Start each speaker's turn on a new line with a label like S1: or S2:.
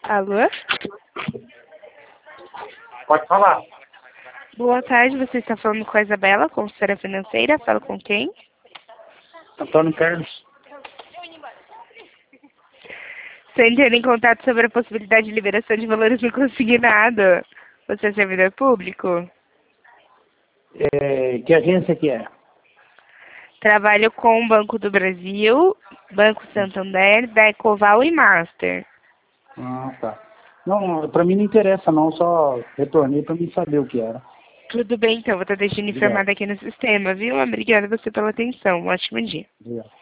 S1: Alô?
S2: Pode falar.
S1: Boa tarde, você está falando com a Isabela, consultora financeira. Fala com quem?
S2: Antônio Carlos.
S1: Estou entrando em contato sobre a possibilidade de liberação de valores no consignado. Você é servidor público?
S2: Que agência que é?
S1: Trabalho com o Banco do Brasil, Banco Santander, da Ecoval e Master.
S2: Ah, tá. Não, pra mim não interessa não, só retornei pra mim saber o que era.
S1: Tudo bem, então. Vou estar deixando
S2: Obrigado.
S1: informado aqui no sistema, viu? Obrigada a você pela atenção. Um ótimo dia.
S2: Obrigado.